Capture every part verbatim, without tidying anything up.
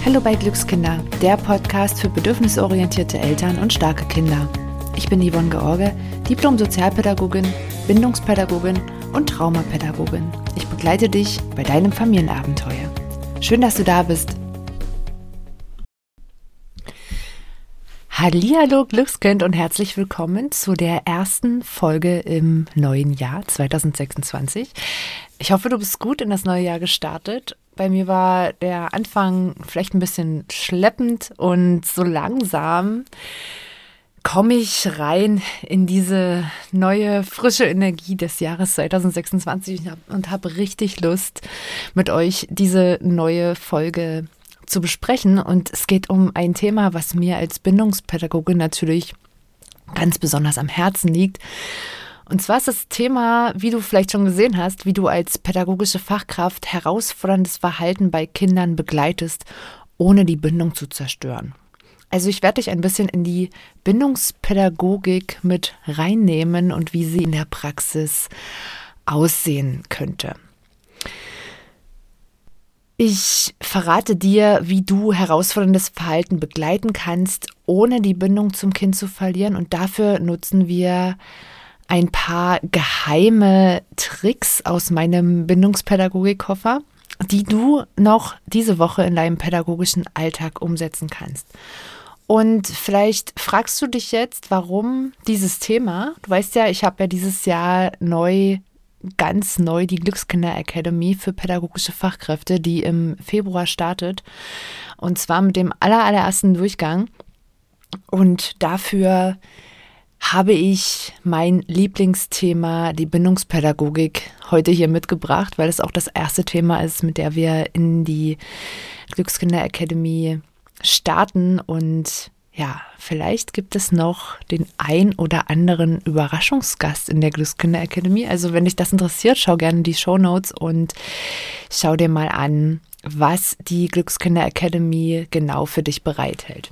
Hallo bei Glückskinder, der Podcast für bedürfnisorientierte Eltern und starke Kinder. Ich bin Yvonne George, Diplom-Sozialpädagogin, Bindungspädagogin und Traumapädagogin. Ich begleite dich bei deinem Familienabenteuer. Schön, dass du da bist. Hallihallo Glückskind und herzlich willkommen zu der ersten Folge im neuen Jahr zwanzig sechsundzwanzig. Ich hoffe, du bist gut in das neue Jahr gestartet. Bei mir war der Anfang vielleicht ein bisschen schleppend und so langsam komme ich rein in diese neue, frische Energie des Jahres zwanzig sechsundzwanzig und habe richtig Lust, mit euch diese neue Folge zu besprechen. Und es geht um ein Thema, was mir als Bindungspädagogin natürlich ganz besonders am Herzen liegt. Und zwar ist das Thema, wie du vielleicht schon gesehen hast, wie du als pädagogische Fachkraft herausforderndes Verhalten bei Kindern begleitest, ohne die Bindung zu zerstören. Also ich werde dich ein bisschen in die Bindungspädagogik mit reinnehmen und wie sie in der Praxis aussehen könnte. Ich verrate dir, wie du herausforderndes Verhalten begleiten kannst, ohne die Bindung zum Kind zu verlieren. Und dafür nutzen wir ein paar geheime Tricks aus meinem Bindungspädagogik-Koffer, die du noch diese Woche in deinem pädagogischen Alltag umsetzen kannst. Und vielleicht fragst du dich jetzt, warum dieses Thema? Du weißt ja, ich habe ja dieses Jahr neu, ganz neu die Glückskinder Academy für pädagogische Fachkräfte, die im Februar startet. Und zwar mit dem aller, allerersten Durchgang. Und dafür habe ich mein Lieblingsthema, die Bindungspädagogik, heute hier mitgebracht, weil es auch das erste Thema ist, mit der wir in die Glückskinder Academy starten. Und ja, vielleicht gibt es noch den ein oder anderen Überraschungsgast in der Glückskinder Academy. Also wenn dich das interessiert, schau gerne in die Shownotes und schau dir mal an, was die Glückskinder Academy genau für dich bereithält.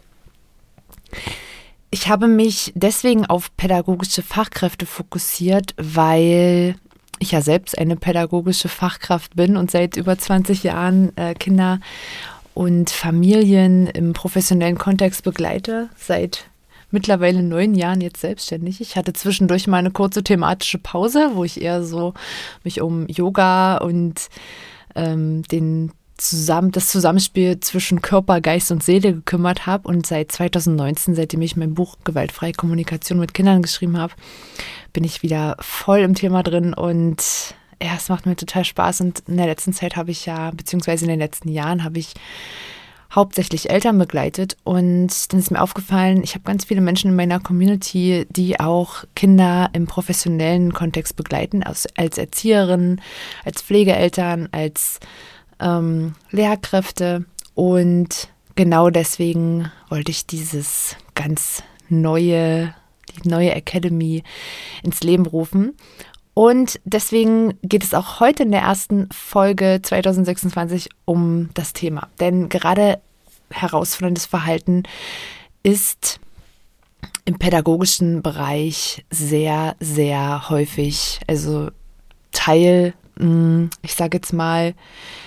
Ich habe mich deswegen auf pädagogische Fachkräfte fokussiert, weil ich ja selbst eine pädagogische Fachkraft bin und seit über zwanzig Jahren äh, Kinder und Familien im professionellen Kontext begleite, seit mittlerweile neun Jahren jetzt selbstständig. Ich hatte zwischendurch mal eine kurze thematische Pause, wo ich eher so mich um Yoga und ähm, den Zusammen, das Zusammenspiel zwischen Körper, Geist und Seele gekümmert habe. Und seit zwanzig neunzehn, seitdem ich mein Buch Gewaltfreie Kommunikation mit Kindern geschrieben habe, bin ich wieder voll im Thema drin. Und ja, es macht mir total Spaß. Und in der letzten Zeit habe ich ja, beziehungsweise in den letzten Jahren habe ich hauptsächlich Eltern begleitet. Und dann ist mir aufgefallen, ich habe ganz viele Menschen in meiner Community, die auch Kinder im professionellen Kontext begleiten, als, als Erzieherin, als Pflegeeltern, als Ähm, Lehrkräfte, und genau deswegen wollte ich dieses ganz neue, die neue Academy ins Leben rufen. Und deswegen geht es auch heute in der ersten Folge zwanzig sechsundzwanzig um das Thema. Denn gerade herausforderndes Verhalten ist im pädagogischen Bereich sehr, sehr häufig, also Teil, ich sage jetzt mal,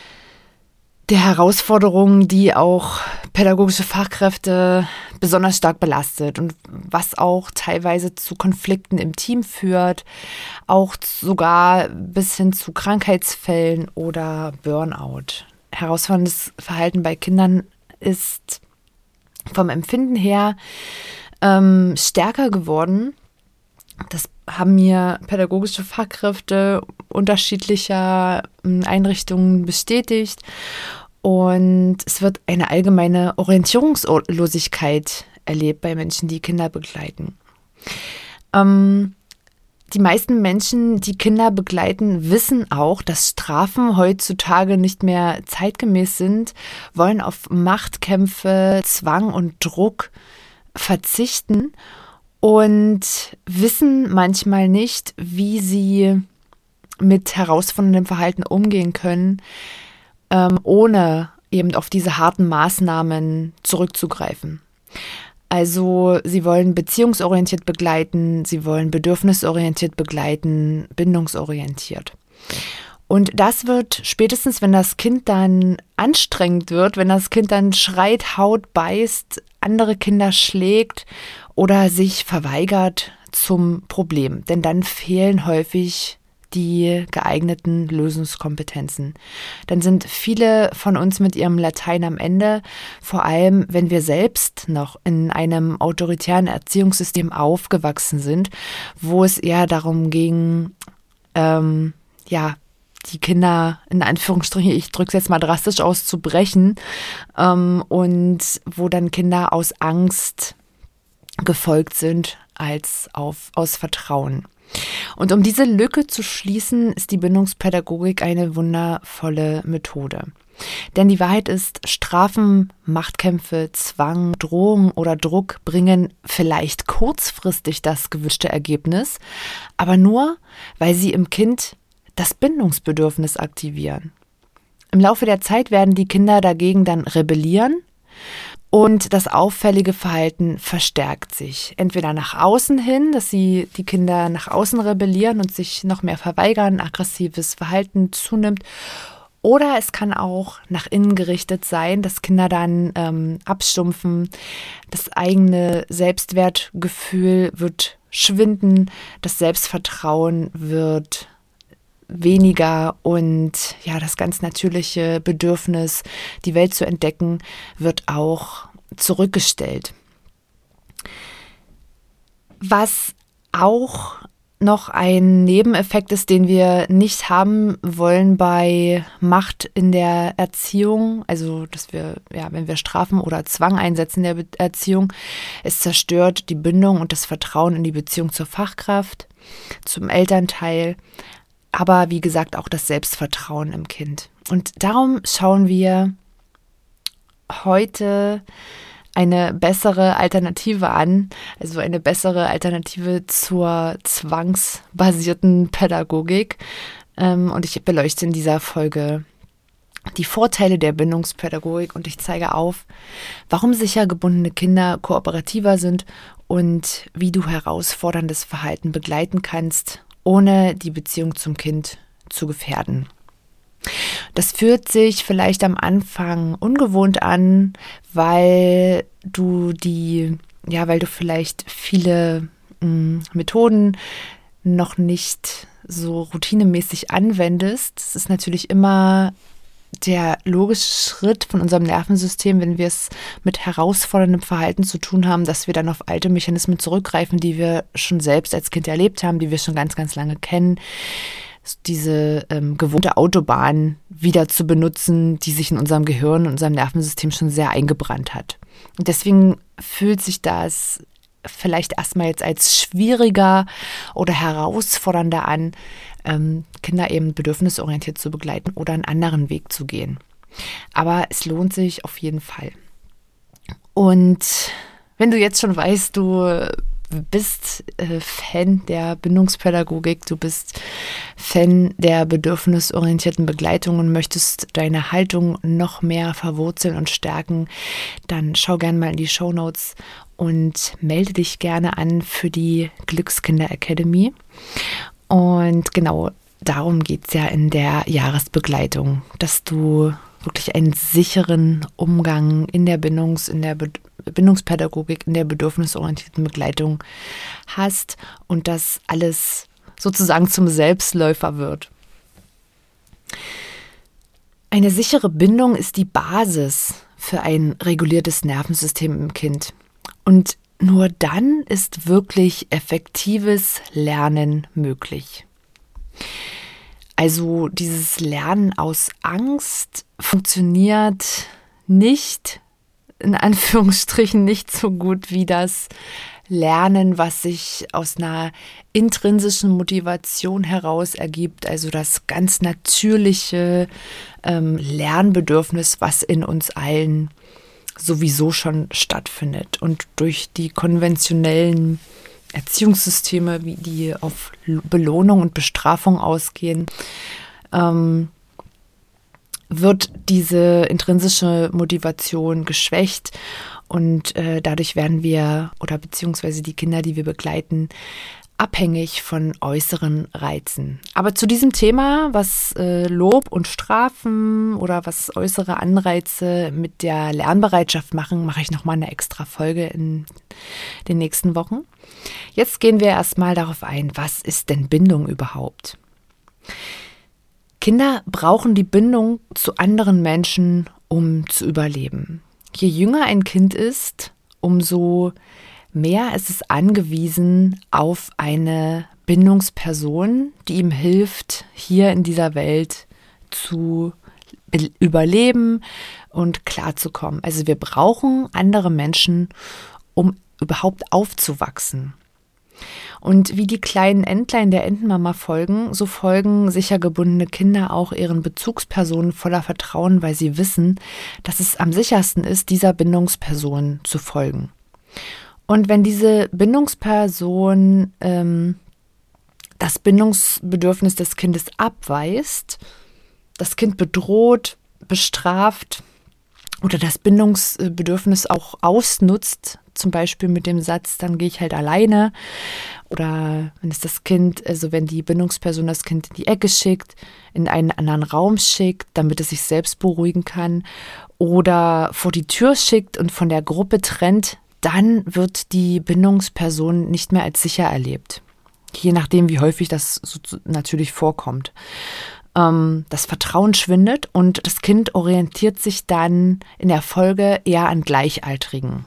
der Herausforderungen, die auch pädagogische Fachkräfte besonders stark belastet und was auch teilweise zu Konflikten im Team führt, auch sogar bis hin zu Krankheitsfällen oder Burnout. Herausforderndes Verhalten bei Kindern ist vom Empfinden her ähm, stärker geworden. Das haben mir pädagogische Fachkräfte unterschiedlicher Einrichtungen bestätigt. Und es wird eine allgemeine Orientierungslosigkeit erlebt bei Menschen, die Kinder begleiten. Ähm, die meisten Menschen, die Kinder begleiten, wissen auch, dass Strafen heutzutage nicht mehr zeitgemäß sind, wollen auf Machtkämpfe, Zwang und Druck verzichten und wissen manchmal nicht, wie sie mit herausforderndem Verhalten umgehen können, ähm, ohne eben auf diese harten Maßnahmen zurückzugreifen. Also sie wollen beziehungsorientiert begleiten, sie wollen bedürfnisorientiert begleiten, bindungsorientiert. Und das wird spätestens, wenn das Kind dann anstrengend wird, wenn das Kind dann schreit, haut, beißt, andere Kinder schlägt oder sich verweigert, zum Problem. Denn dann fehlen häufig die geeigneten Lösungskompetenzen. Dann sind viele von uns mit ihrem Latein am Ende, vor allem wenn wir selbst noch in einem autoritären Erziehungssystem aufgewachsen sind, wo es eher darum ging, ähm, ja, die Kinder in Anführungsstrichen, ich drücke es jetzt mal drastisch aus, zu brechen, ähm, und wo dann Kinder aus Angst gefolgt sind als auf, aus Vertrauen. Und um diese Lücke zu schließen, ist die Bindungspädagogik eine wundervolle Methode. Denn die Wahrheit ist, Strafen, Machtkämpfe, Zwang, Drohung oder Druck bringen vielleicht kurzfristig das gewünschte Ergebnis, aber nur, weil sie im Kind das Bindungsbedürfnis aktivieren. Im Laufe der Zeit werden die Kinder dagegen dann rebellieren und das auffällige Verhalten verstärkt sich. Entweder nach außen hin, dass sie die Kinder nach außen rebellieren und sich noch mehr verweigern, aggressives Verhalten zunimmt. Oder es kann auch nach innen gerichtet sein, dass Kinder dann ähm, abstumpfen, das eigene Selbstwertgefühl wird schwinden, das Selbstvertrauen wird weniger und ja, das ganz natürliche Bedürfnis, die Welt zu entdecken, wird auch zurückgestellt. Was auch noch ein Nebeneffekt ist, den wir nicht haben wollen bei Macht in der Erziehung, also dass wir, ja, wenn wir Strafen oder Zwang einsetzen in der Be- Erziehung, es zerstört die Bindung und das Vertrauen in die Beziehung zur Fachkraft, zum Elternteil, aber wie gesagt auch das Selbstvertrauen im Kind. Und darum schauen wir heute eine bessere Alternative an, also eine bessere Alternative zur zwangsbasierten Pädagogik. Und ich beleuchte in dieser Folge die Vorteile der Bindungspädagogik und ich zeige auf, warum sicher gebundene Kinder kooperativer sind und wie du herausforderndes Verhalten begleiten kannst, ohne die Beziehung zum Kind zu gefährden. Das fühlt sich vielleicht am Anfang ungewohnt an, weil du die, ja, weil du vielleicht viele mh, Methoden noch nicht so routinemäßig anwendest. Es ist natürlich immer der logische Schritt von unserem Nervensystem, wenn wir es mit herausforderndem Verhalten zu tun haben, dass wir dann auf alte Mechanismen zurückgreifen, die wir schon selbst als Kind erlebt haben, die wir schon ganz, ganz lange kennen. Diese ähm, gewohnte Autobahn wieder zu benutzen, die sich in unserem Gehirn und unserem Nervensystem schon sehr eingebrannt hat. Und deswegen fühlt sich das vielleicht erstmal jetzt als schwieriger oder herausfordernder an, ähm, Kinder eben bedürfnisorientiert zu begleiten oder einen anderen Weg zu gehen. Aber es lohnt sich auf jeden Fall. Und wenn du jetzt schon weißt, du bist äh, Fan der Bindungspädagogik, du bist Fan der bedürfnisorientierten Begleitung und möchtest deine Haltung noch mehr verwurzeln und stärken, dann schau gerne mal in die Shownotes und melde dich gerne an für die Glückskinder Academy. Und genau darum geht es ja in der Jahresbegleitung, dass du wirklich einen sicheren Umgang in der Bindungs-, in der Be- Bindungspädagogik, in der bedürfnisorientierten Begleitung hast und dass alles sozusagen zum Selbstläufer wird. Eine sichere Bindung ist die Basis für ein reguliertes Nervensystem im Kind. Und nur dann ist wirklich effektives Lernen möglich. Also dieses Lernen aus Angst funktioniert nicht, in Anführungsstrichen nicht so gut wie das Lernen, was sich aus einer intrinsischen Motivation heraus ergibt, also das ganz natürliche ähm, Lernbedürfnis, was in uns allen sowieso schon stattfindet. Und durch die konventionellen Erziehungssysteme, wie die auf Belohnung und Bestrafung ausgehen, ähm, wird diese intrinsische Motivation geschwächt und äh, dadurch werden wir oder beziehungsweise die Kinder, die wir begleiten, abhängig von äußeren Reizen. Aber zu diesem Thema, was äh, Lob und Strafen oder was äußere Anreize mit der Lernbereitschaft machen, mache ich nochmal eine extra Folge in den nächsten Wochen. Jetzt gehen wir erstmal darauf ein, was ist denn Bindung überhaupt? Kinder brauchen die Bindung zu anderen Menschen, um zu überleben. Je jünger ein Kind ist, umso mehr ist es angewiesen auf eine Bindungsperson, die ihm hilft, hier in dieser Welt zu überleben und klarzukommen. Also wir brauchen andere Menschen, um überhaupt aufzuwachsen. Und wie die kleinen Entlein der Entenmama folgen, so folgen sicher gebundene Kinder auch ihren Bezugspersonen voller Vertrauen, weil sie wissen, dass es am sichersten ist, dieser Bindungsperson zu folgen. Und wenn diese Bindungsperson ähm, das Bindungsbedürfnis des Kindes abweist, das Kind bedroht, bestraft oder das Bindungsbedürfnis auch ausnutzt, zum Beispiel mit dem Satz, dann gehe ich halt alleine, oder wenn es das Kind, also wenn die Bindungsperson das Kind in die Ecke schickt, in einen anderen Raum schickt, damit es sich selbst beruhigen kann, oder vor die Tür schickt und von der Gruppe trennt, dann wird die Bindungsperson nicht mehr als sicher erlebt. Je nachdem, wie häufig das so natürlich vorkommt. Ähm, das Vertrauen schwindet und das Kind orientiert sich dann in der Folge eher an Gleichaltrigen.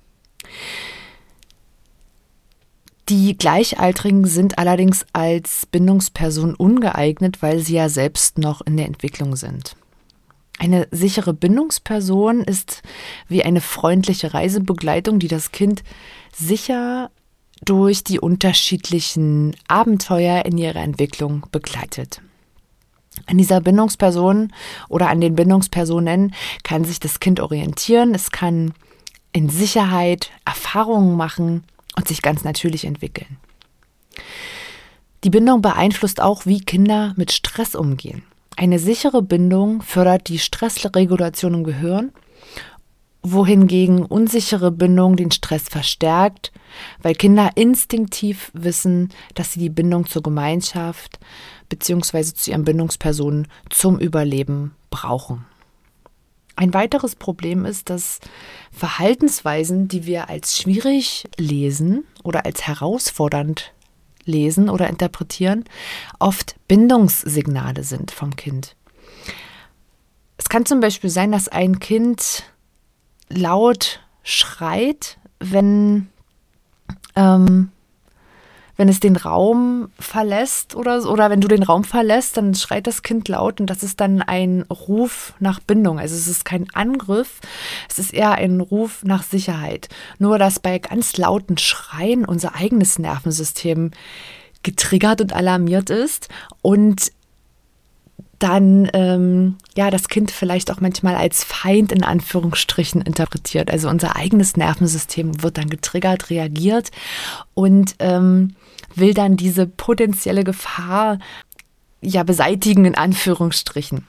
Die Gleichaltrigen sind allerdings als Bindungsperson ungeeignet, weil sie ja selbst noch in der Entwicklung sind. Eine sichere Bindungsperson ist wie eine freundliche Reisebegleitung, die das Kind sicher durch die unterschiedlichen Abenteuer in ihrer Entwicklung begleitet. An dieser Bindungsperson oder an den Bindungspersonen kann sich das Kind orientieren, es kann in Sicherheit Erfahrungen machen und sich ganz natürlich entwickeln. Die Bindung beeinflusst auch, wie Kinder mit Stress umgehen. Eine sichere Bindung fördert die Stressregulation im Gehirn, wohingegen unsichere Bindung den Stress verstärkt, weil Kinder instinktiv wissen, dass sie die Bindung zur Gemeinschaft bzw. zu ihren Bindungspersonen zum Überleben brauchen. Ein weiteres Problem ist, dass Verhaltensweisen, die wir als schwierig lesen oder als herausfordernd lesen oder interpretieren, oft Bindungssignale sind vom Kind. Es kann zum Beispiel sein, dass ein Kind laut schreit, wenn, ähm, wenn es den Raum verlässt oder, oder wenn du den Raum verlässt, dann schreit das Kind laut und das ist dann ein Ruf nach Bindung. Also es ist kein Angriff, es ist eher ein Ruf nach Sicherheit. Nur, dass bei ganz lauten Schreien unser eigenes Nervensystem getriggert und alarmiert ist und dann ähm, ja das Kind vielleicht auch manchmal als Feind in Anführungsstrichen interpretiert. Also unser eigenes Nervensystem wird dann getriggert, reagiert und ähm, will dann diese potenzielle Gefahr ja beseitigen in Anführungsstrichen.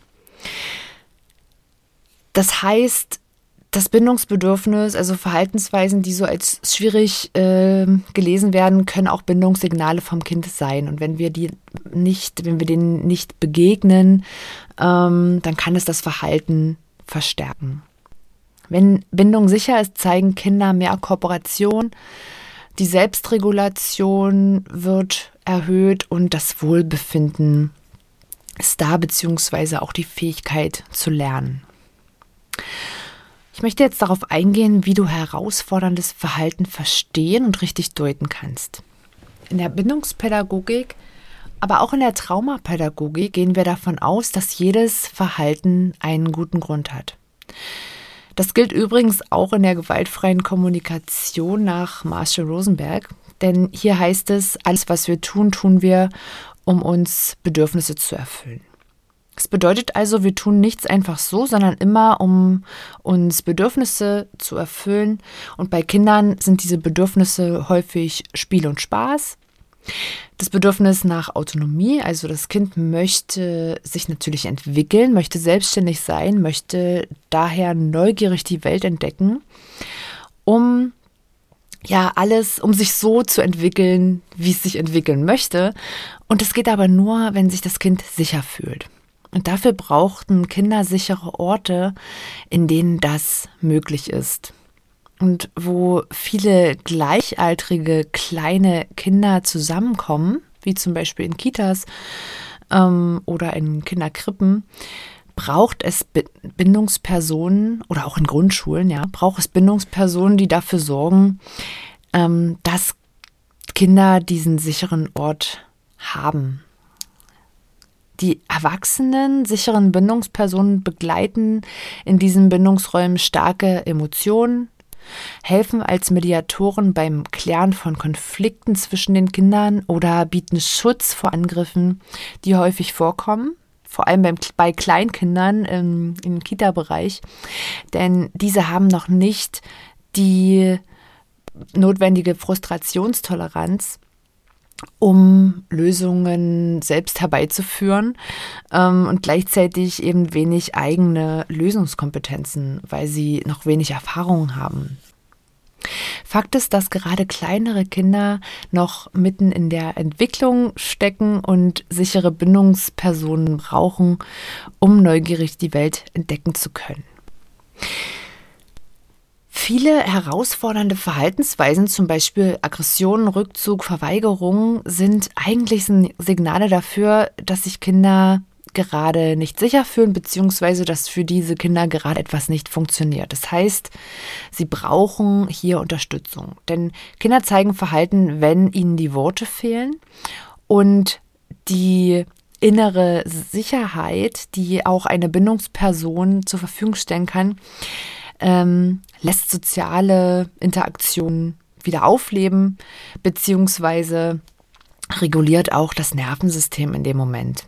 Das heißt, das Bindungsbedürfnis, also Verhaltensweisen, die so als schwierig äh, gelesen werden, können auch Bindungssignale vom Kind sein. Und wenn wir die nicht, wenn wir denen nicht begegnen, ähm, dann kann es das Verhalten verstärken. Wenn Bindung sicher ist, zeigen Kinder mehr Kooperation, die Selbstregulation wird erhöht und das Wohlbefinden ist da, beziehungsweise auch die Fähigkeit zu lernen. Ich möchte jetzt darauf eingehen, wie du herausforderndes Verhalten verstehen und richtig deuten kannst. In der Bindungspädagogik, aber auch in der Traumapädagogik gehen wir davon aus, dass jedes Verhalten einen guten Grund hat. Das gilt übrigens auch in der gewaltfreien Kommunikation nach Marshall Rosenberg, denn hier heißt es, alles, was wir tun, tun wir, um uns Bedürfnisse zu erfüllen. Das bedeutet also, wir tun nichts einfach so, sondern immer, um uns Bedürfnisse zu erfüllen. Und bei Kindern sind diese Bedürfnisse häufig Spiel und Spaß. Das Bedürfnis nach Autonomie, also das Kind möchte sich natürlich entwickeln, möchte selbstständig sein, möchte daher neugierig die Welt entdecken, um ja, alles, um sich so zu entwickeln, wie es sich entwickeln möchte. Und das geht aber nur, wenn sich das Kind sicher fühlt. Und dafür brauchten Kinder sichere Orte, in denen das möglich ist. Und wo viele gleichaltrige kleine Kinder zusammenkommen, wie zum Beispiel in Kitas ähm, oder in Kinderkrippen, braucht es Bindungspersonen oder auch in Grundschulen, ja, braucht es Bindungspersonen, die dafür sorgen, ähm, dass Kinder diesen sicheren Ort haben. Die erwachsenen, sicheren Bindungspersonen begleiten in diesen Bindungsräumen starke Emotionen, helfen als Mediatoren beim Klären von Konflikten zwischen den Kindern oder bieten Schutz vor Angriffen, die häufig vorkommen, vor allem beim, bei Kleinkindern im, im Kita-Bereich, denn diese haben noch nicht die notwendige Frustrationstoleranz, um Lösungen selbst herbeizuführen ähm, und gleichzeitig eben wenig eigene Lösungskompetenzen, weil sie noch wenig Erfahrung haben. Fakt ist, dass gerade kleinere Kinder noch mitten in der Entwicklung stecken und sichere Bindungspersonen brauchen, um neugierig die Welt entdecken zu können. Viele herausfordernde Verhaltensweisen, zum Beispiel Aggression, Rückzug, Verweigerung, sind eigentlich Signale dafür, dass sich Kinder gerade nicht sicher fühlen, beziehungsweise dass für diese Kinder gerade etwas nicht funktioniert. Das heißt, sie brauchen hier Unterstützung. Denn Kinder zeigen Verhalten, wenn ihnen die Worte fehlen und die innere Sicherheit, die auch eine Bindungsperson zur Verfügung stellen kann, ähm, lässt soziale Interaktionen wieder aufleben, beziehungsweise reguliert auch das Nervensystem in dem Moment.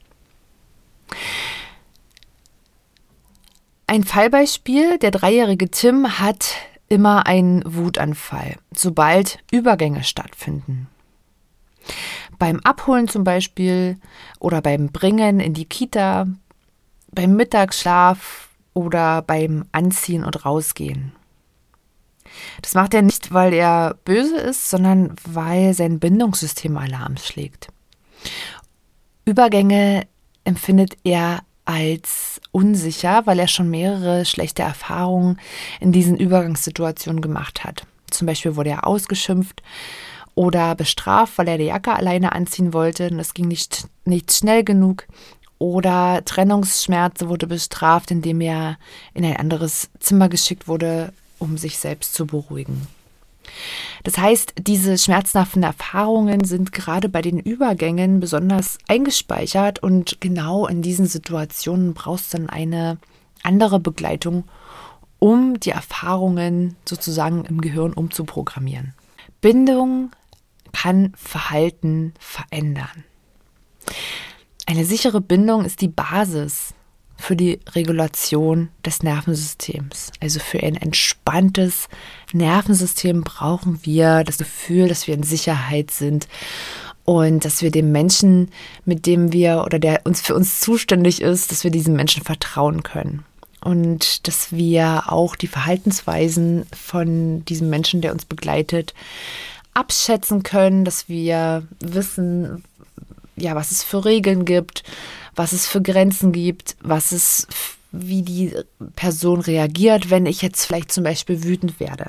Ein Fallbeispiel: Der dreijährige Tim hat immer einen Wutanfall, sobald Übergänge stattfinden. Beim Abholen zum Beispiel oder beim Bringen in die Kita, beim Mittagsschlaf oder beim Anziehen und Rausgehen. Das macht er nicht, weil er böse ist, sondern weil sein Bindungssystem Alarm schlägt. Übergänge empfindet er als unsicher, weil er schon mehrere schlechte Erfahrungen in diesen Übergangssituationen gemacht hat. Zum Beispiel wurde er ausgeschimpft oder bestraft, weil er die Jacke alleine anziehen wollte und es ging nicht, nicht schnell genug. Oder Trennungsschmerz, wurde bestraft, indem er in ein anderes Zimmer geschickt wurde, um sich selbst zu beruhigen. Das heißt, diese schmerzhaften Erfahrungen sind gerade bei den Übergängen besonders eingespeichert und genau in diesen Situationen brauchst du dann eine andere Begleitung, um die Erfahrungen sozusagen im Gehirn umzuprogrammieren. Bindung kann Verhalten verändern. Eine sichere Bindung ist die Basis für die Regulation des Nervensystems. Also für ein entspanntes Nervensystem brauchen wir das Gefühl, dass wir in Sicherheit sind und dass wir dem Menschen, mit dem wir oder der uns für uns zuständig ist, dass wir diesem Menschen vertrauen können. Und dass wir auch die Verhaltensweisen von diesem Menschen, der uns begleitet, abschätzen können, dass wir wissen, ja, was es für Regeln gibt, was es für Grenzen gibt, was es, wie die Person reagiert, wenn ich jetzt vielleicht zum Beispiel wütend werde.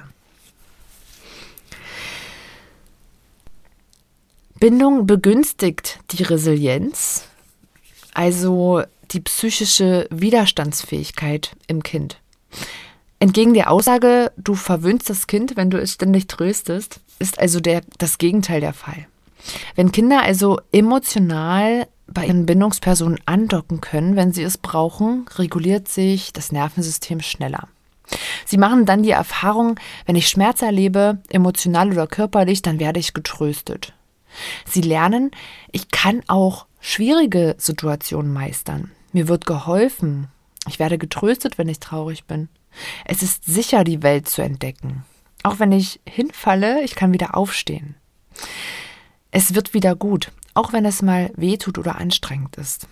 Bindung begünstigt die Resilienz, also die psychische Widerstandsfähigkeit im Kind. Entgegen der Aussage, du verwöhnst das Kind, wenn du es ständig tröstest, ist also der, das Gegenteil der Fall. Wenn Kinder also emotional bei ihren Bindungspersonen andocken können, wenn sie es brauchen, reguliert sich das Nervensystem schneller. Sie machen dann die Erfahrung, wenn ich Schmerz erlebe, emotional oder körperlich, dann werde ich getröstet. Sie lernen, ich kann auch schwierige Situationen meistern. Mir wird geholfen. Ich werde getröstet, wenn ich traurig bin. Es ist sicher, die Welt zu entdecken. Auch wenn ich hinfalle, ich kann wieder aufstehen. Es wird wieder gut, auch wenn es mal wehtut oder anstrengend ist.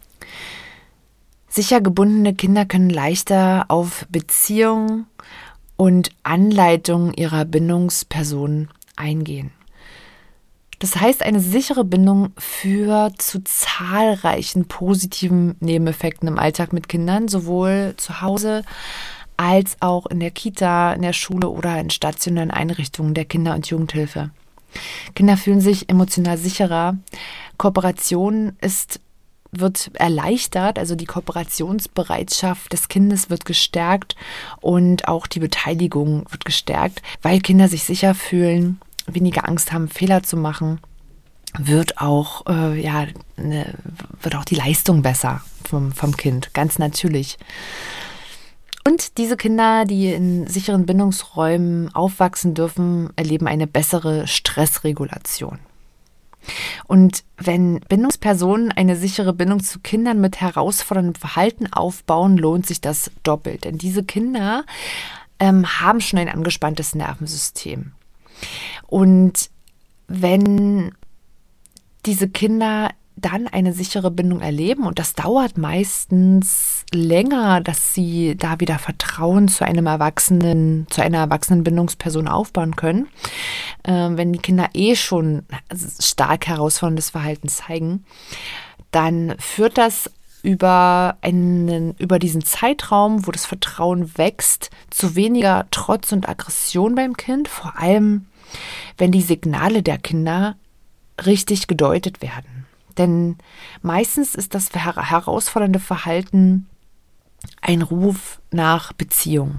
Sicher gebundene Kinder können leichter auf Beziehungen und Anleitungen ihrer Bindungsperson eingehen. Das heißt, eine sichere Bindung führt zu zahlreichen positiven Nebeneffekten im Alltag mit Kindern, sowohl zu Hause als auch in der Kita, in der Schule oder in stationären Einrichtungen der Kinder- und Jugendhilfe. Kinder fühlen sich emotional sicherer. Kooperation ist, wird erleichtert, also die Kooperationsbereitschaft des Kindes wird gestärkt und auch die Beteiligung wird gestärkt, weil Kinder sich sicher fühlen, weniger Angst haben, Fehler zu machen, wird auch, äh, ja, ne, wird auch die Leistung besser vom, vom Kind, ganz natürlich. Und diese Kinder, die in sicheren Bindungsräumen aufwachsen dürfen, erleben eine bessere Stressregulation. Und wenn Bindungspersonen eine sichere Bindung zu Kindern mit herausforderndem Verhalten aufbauen, lohnt sich das doppelt. Denn diese Kinder ähm, haben schon ein angespanntes Nervensystem. Und wenn diese Kinder dann eine sichere Bindung erleben, und das dauert meistens länger, dass sie da wieder Vertrauen zu einem Erwachsenen, zu einer erwachsenen Bindungsperson aufbauen können, äh, wenn die Kinder eh schon stark herausforderndes Verhalten zeigen, dann führt das über einen, über diesen Zeitraum, wo das Vertrauen wächst, zu weniger Trotz und Aggression beim Kind, vor allem wenn die Signale der Kinder richtig gedeutet werden. Denn meistens ist das herausfordernde Verhalten ein Ruf nach Beziehung.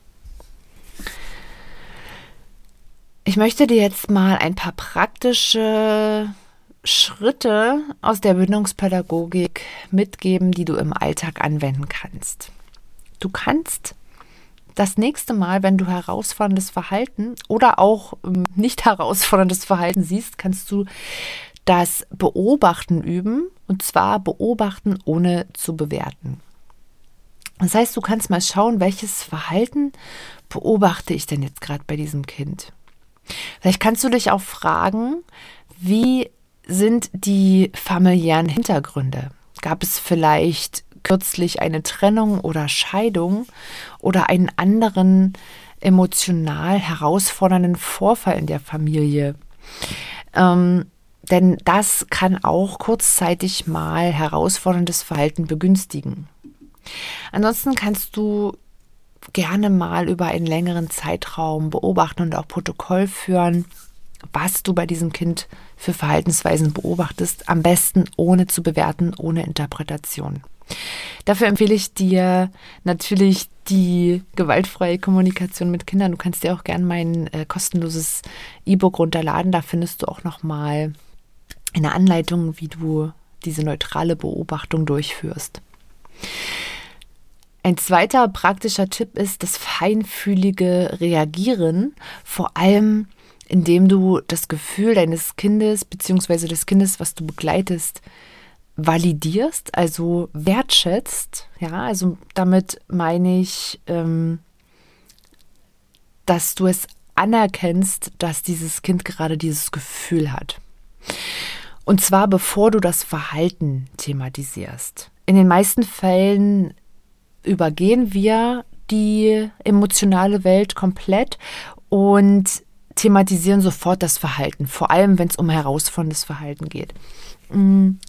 Ich möchte dir jetzt mal ein paar praktische Schritte aus der Bindungspädagogik mitgeben, die du im Alltag anwenden kannst. Du kannst das nächste Mal, wenn du herausforderndes Verhalten oder auch ähm, nicht herausforderndes Verhalten siehst, kannst du das Beobachten üben, und zwar beobachten, ohne zu bewerten. Das heißt, du kannst mal schauen, welches Verhalten beobachte ich denn jetzt gerade bei diesem Kind. Vielleicht kannst du dich auch fragen, wie sind die familiären Hintergründe? Gab es vielleicht kürzlich eine Trennung oder Scheidung oder einen anderen emotional herausfordernden Vorfall in der Familie? Ähm, denn das kann auch kurzzeitig mal herausforderndes Verhalten begünstigen. Ansonsten kannst du gerne mal über einen längeren Zeitraum beobachten und auch Protokoll führen, was du bei diesem Kind für Verhaltensweisen beobachtest, am besten ohne zu bewerten, ohne Interpretation. Dafür empfehle ich dir natürlich die gewaltfreie Kommunikation mit Kindern. Du kannst dir auch gerne mein äh, kostenloses E-Book runterladen. Da findest du auch nochmal eine Anleitung, wie du diese neutrale Beobachtung durchführst. Ein zweiter praktischer Tipp ist das feinfühlige Reagieren, vor allem indem du das Gefühl deines Kindes bzw. des Kindes, was du begleitest, validierst, also wertschätzt. Ja, also damit meine ich, ähm, dass du es anerkennst, dass dieses Kind gerade dieses Gefühl hat. Und zwar bevor du das Verhalten thematisierst. In den meisten Fällen übergehen wir die emotionale Welt komplett und thematisieren sofort das Verhalten, vor allem wenn es um herausforderndes Verhalten geht. In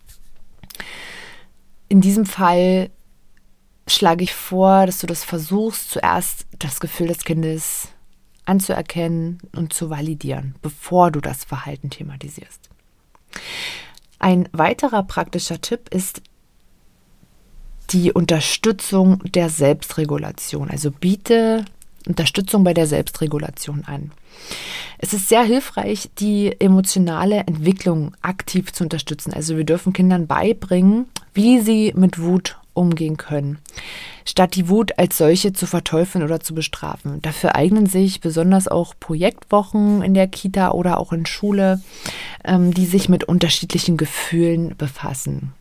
diesem Fall schlage ich vor, dass du das versuchst, zuerst das Gefühl des Kindes anzuerkennen und zu validieren, bevor du das Verhalten thematisierst. Ein weiterer praktischer Tipp ist die Unterstützung der Selbstregulation. Also biete Unterstützung bei der Selbstregulation an. Es ist sehr hilfreich, die emotionale Entwicklung aktiv zu unterstützen. Also wir dürfen Kindern beibringen, wie sie mit Wut umgehen können, statt die Wut als solche zu verteufeln oder zu bestrafen. Dafür eignen sich besonders auch Projektwochen in der Kita oder auch in Schule, ähm, die sich mit unterschiedlichen Gefühlen befassen.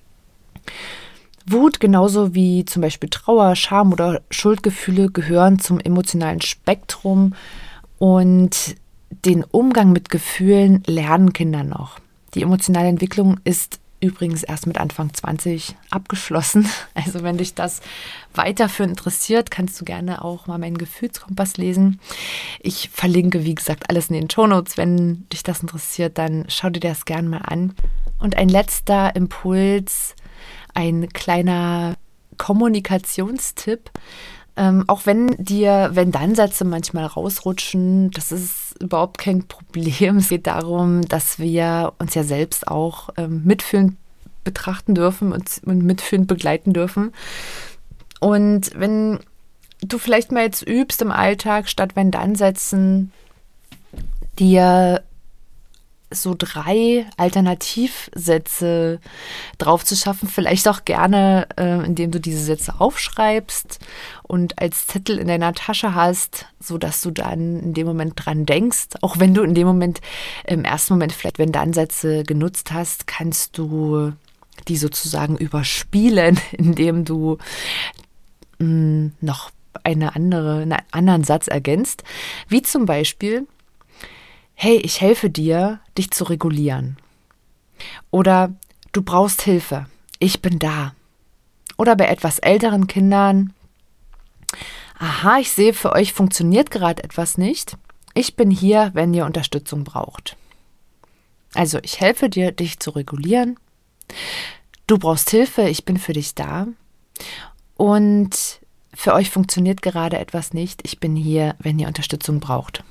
Wut, genauso wie zum Beispiel Trauer, Scham oder Schuldgefühle, gehören zum emotionalen Spektrum, und den Umgang mit Gefühlen lernen Kinder noch. Die emotionale Entwicklung ist übrigens erst mit Anfang zwanzig abgeschlossen. Also wenn dich das weiterführend interessiert, kannst du gerne auch mal meinen Gefühlskompass lesen. Ich verlinke, wie gesagt, alles in den Shownotes. Wenn dich das interessiert, dann schau dir das gerne mal an. Und ein letzter Impuls, ein kleiner Kommunikationstipp. Ähm, auch wenn dir Wenn-Dann-Sätze manchmal rausrutschen, das ist überhaupt kein Problem. Es geht darum, dass wir uns ja selbst auch ähm, mitfühlend betrachten dürfen und, und mitfühlend begleiten dürfen. Und wenn du vielleicht mal jetzt übst im Alltag, statt Wenn-Dann-Sätzen, dir so drei Alternativsätze drauf zu schaffen, vielleicht auch gerne, äh, indem du diese Sätze aufschreibst und als Zettel in deiner Tasche hast, sodass du dann in dem Moment dran denkst. Auch wenn du in dem Moment, im ersten Moment vielleicht Wenn-Dann-Sätze genutzt hast, kannst du die sozusagen überspielen, indem du mh, noch eine andere, einen anderen Satz ergänzt, wie zum Beispiel: Hey, ich helfe dir, dich zu regulieren. Oder du brauchst Hilfe, ich bin da. Oder bei etwas älteren Kindern: Aha, ich sehe, für euch funktioniert gerade etwas nicht. Ich bin hier, wenn ihr Unterstützung braucht. Also, ich helfe dir, dich zu regulieren. Du brauchst Hilfe, ich bin für dich da. Und für euch funktioniert gerade etwas nicht. Ich bin hier, wenn ihr Unterstützung braucht.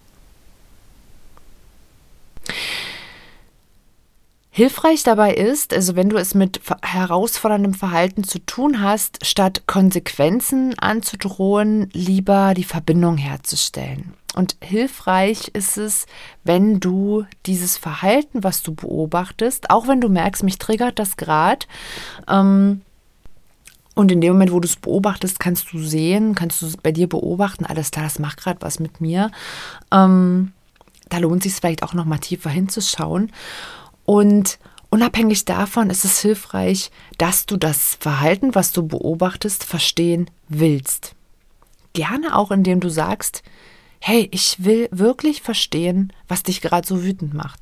Hilfreich dabei ist, also wenn du es mit herausforderndem Verhalten zu tun hast, statt Konsequenzen anzudrohen, lieber die Verbindung herzustellen. Und hilfreich ist es, wenn du dieses Verhalten, was du beobachtest, auch wenn du merkst, mich triggert das gerade, ähm, und in dem Moment, wo du es beobachtest, kannst du sehen, kannst du es bei dir beobachten, alles klar, das macht gerade was mit mir. Ähm, da lohnt es sich vielleicht auch noch mal tiefer hinzuschauen. Und unabhängig davon ist es hilfreich, dass du das Verhalten, was du beobachtest, verstehen willst. Gerne auch, indem du sagst: Hey, ich will wirklich verstehen, was dich gerade so wütend macht.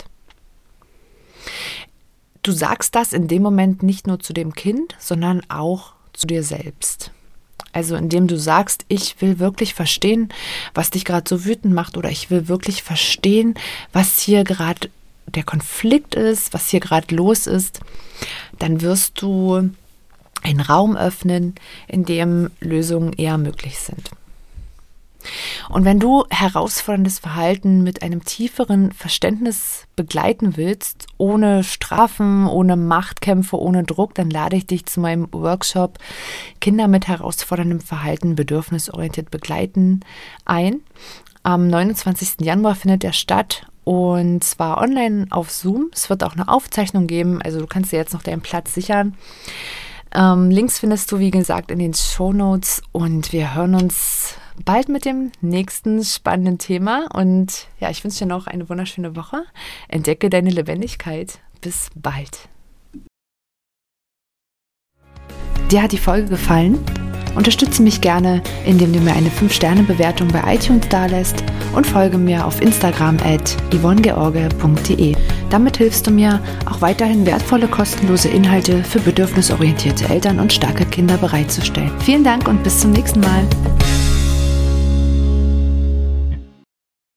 Du sagst das in dem Moment nicht nur zu dem Kind, sondern auch zu dir selbst. Also indem du sagst: Ich will wirklich verstehen, was dich gerade so wütend macht, oder ich will wirklich verstehen, was hier gerade der Konflikt ist, was hier gerade los ist, dann wirst du einen Raum öffnen, in dem Lösungen eher möglich sind. Und wenn du herausforderndes Verhalten mit einem tieferen Verständnis begleiten willst, ohne Strafen, ohne Machtkämpfe, ohne Druck, dann lade ich dich zu meinem Workshop Kinder mit herausforderndem Verhalten bedürfnisorientiert begleiten ein. Am neunundzwanzigsten Januar findet er statt. Und zwar online auf Zoom. Es wird auch eine Aufzeichnung geben, also du kannst dir jetzt noch deinen Platz sichern. Ähm, Links findest du, wie gesagt, in den Shownotes. Und wir hören uns bald mit dem nächsten spannenden Thema. Und ja, ich wünsche dir noch eine wunderschöne Woche. Entdecke deine Lebendigkeit. Bis bald. Dir hat die Folge gefallen? Unterstütze mich gerne, indem du mir eine fünf Sterne Bewertung bei iTunes dalässt und folge mir auf Instagram at yvonne george punkt de. Damit hilfst du mir, auch weiterhin wertvolle, kostenlose Inhalte für bedürfnisorientierte Eltern und starke Kinder bereitzustellen. Vielen Dank und bis zum nächsten Mal.